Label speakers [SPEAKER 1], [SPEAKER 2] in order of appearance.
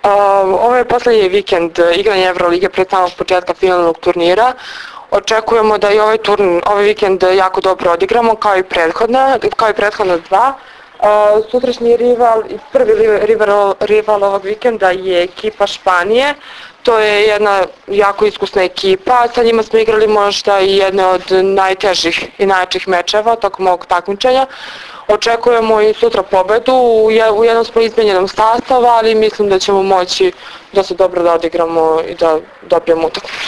[SPEAKER 1] Ovo je poslednji vikend igranja Evrolige pred samog početka finalnog turnira. Očekujemo da i ovaj vikend jako dobro odigramo kao i prethodna dva. Sutrašnji prvi rival ovog vikenda je ekipa Španije. To je jedna jako iskusna ekipa, sa njima smo igrali možda i jedne od najtežih i najjačih mečeva tokom ovog takmičenja. Očekujemo i sutra pobedu, u jednom smo izmenjenom sastava, ali mislim da ćemo moći dosta dobro da odigramo i da dobijemo utakmicu.